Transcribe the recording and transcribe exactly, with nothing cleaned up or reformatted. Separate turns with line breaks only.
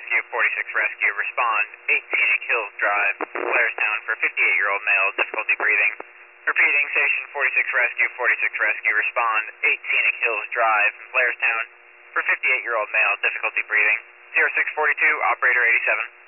Rescue, forty-six Rescue, respond, eight Scenic Hills Drive, Blairstown, for fifty-eight-year-old male, difficulty breathing. Repeating, Station forty-six Rescue, forty-six Rescue, respond, eight Scenic Hills Drive, Blairstown, for fifty-eight-year-old male, difficulty breathing. zero six four two, operator eighty-seven.